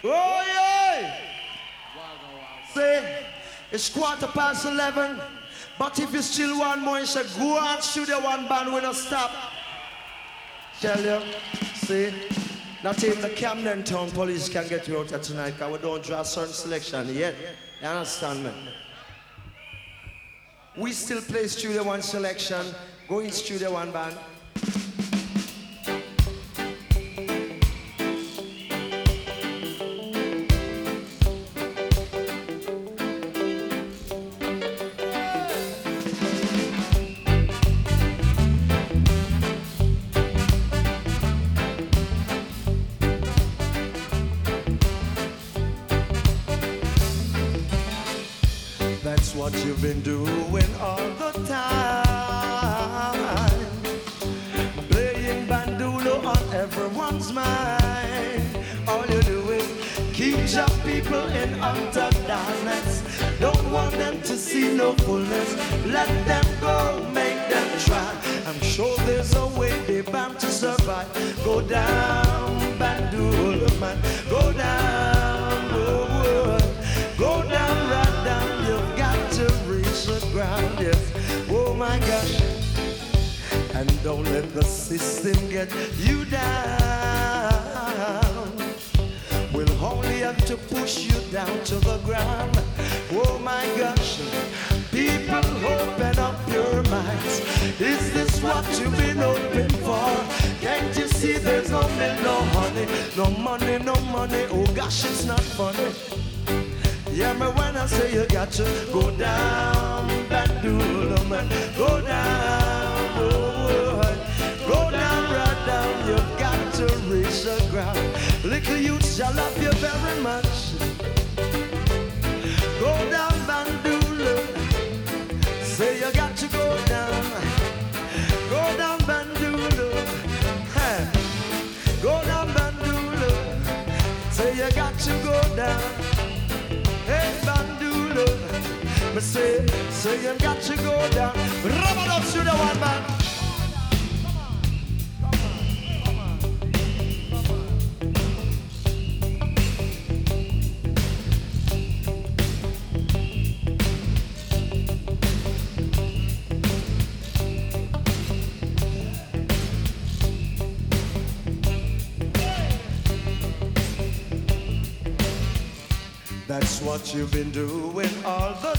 Oh, yeah! See, it's 11:15. But if you still want more, you should go and studio one band when I stop. Tell you, see, not even the Camden Town police can get you out here tonight because we don't draw certain selection yet. You understand me? We still play studio one selection. Go in studio one band. That's what you've been doing all the time, playing bandolo on everyone's mind. All you do is keep your people in utter darkness. Don't want them to see no fullness. Let them go, make them try. I'm sure there's a way they're bound to survive. Go down, bandolo man, go down, oh, go down, right down. You've got to reach the ground, yes. Oh my gosh. And don't let the system get you down. We'll only have to push you down to the ground. Oh my gosh. People, open up your minds. Is this what you've been hoping for? Can't you see there's no milk, no honey, no money, no money? Oh gosh, it's not funny. Yeah, but when I say you got to go down, bandolo man, go down, oh, go down, right down. You've got to reach the ground. Little youths, I love you very much. Go down, bandolo. Say you got to go down, bandolo. Hey. Go down, bandolo. Say you got to go down. Hey, bandolo. But say you got to go down. Rub it up to the one man. That's what you've been doing all the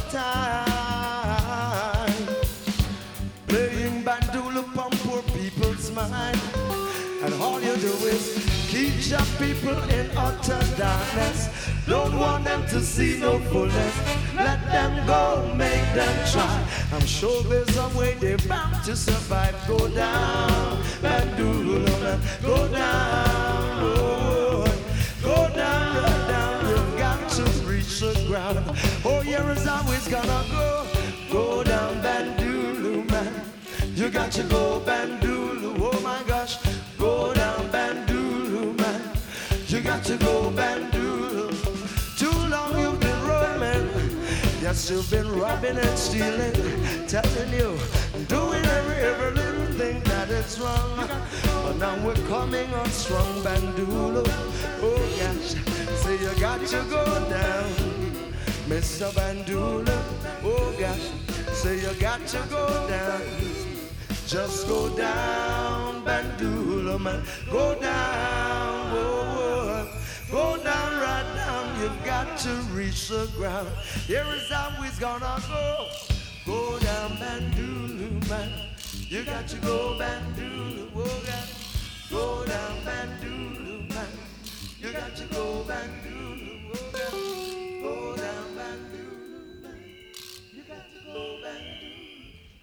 time, playing bandolo on poor people's mind. And all you do is keep your people in utter darkness. Don't want them to see no fullness. Let them go, make them try. I'm sure there's a way they're bound to survive. Go down, bandolo man, go down, oh, go down, right down. You've got to reach the ground. Oh, yeah, it's always gonna go down, bandolo man. You got to go, bandolo. Oh my gosh, go down, bandolo man. You got to go, bandolo. Too long you've been roaming. Yes, you've been robbing and stealing. Telling you, doing every little thing that is wrong. But now we're coming on strong, bandolo. Oh yes, so you got to go down, Mr. Bandolo. Oh gosh, so you got to go down. Just go down, bandolo man. Go down, oh, go down, right down. You've got to reach the ground. Here is how it's gonna go. Go down, bandolo man. You got to go, bandolo. Oh, God.